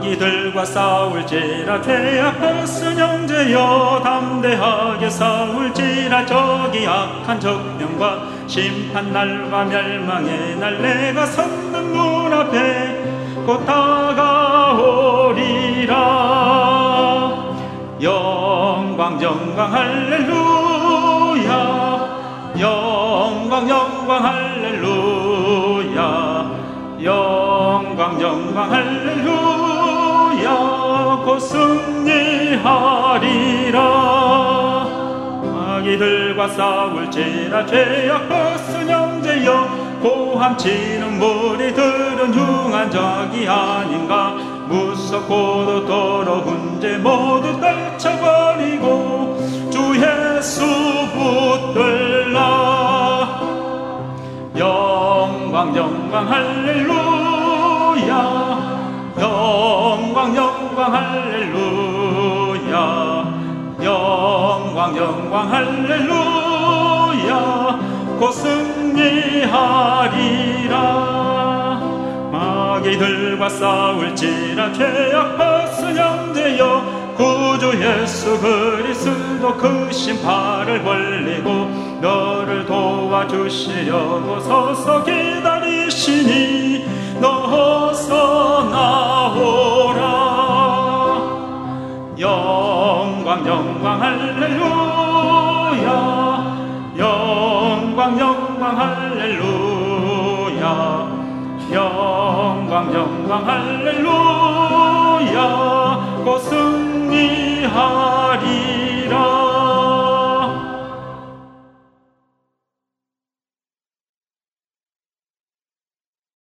마귀들과 싸울지라 죄악하신 형제여 담대하게 싸울지라 저기 악한 적명과 심판날과 멸망의 날 내가 섰는 문 앞에 곧 다가오리라. 영광 영광 할렐루야 영광 영광 할렐루야 영광 영광 할렐루야 곧 승리하리라. 마귀들과 싸울지라 죄악 벗은 형제여 고함치는 무리들은 흉한 적이 아닌가. 무섭고도 더러운 죄 모두 떨쳐버리고 주 예수 붙들라. 영광 영광 할렐루야 영광 영광 할렐루야 영광 영광 할렐루야 곧 승리하리라. 마귀들과 싸울지라 죄악 벗은 형제여 구주 예수 그리스도 그 신발을 벌리고 너를 도와주시려고 서서 기다리시니 너서 나오라. 영광 영광 할렐루야 영광 영광 할렐루야 영광 영광 할렐루야